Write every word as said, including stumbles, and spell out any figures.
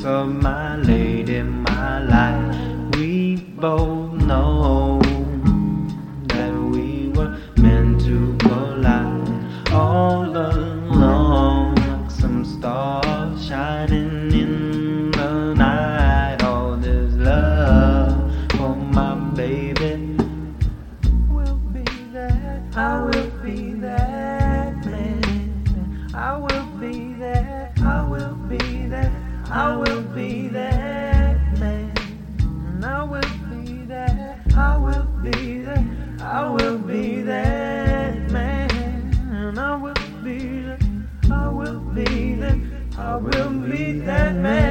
of my lady, my life. We both know that we were meant to collide all alone, like some stars shining in the night. All this love for my baby. Will be that, I will be that man. I will be that, I will be that, I will be that man. And I will be that, I will be that, I will be that man. And I will be that, I will be that, I will be that man.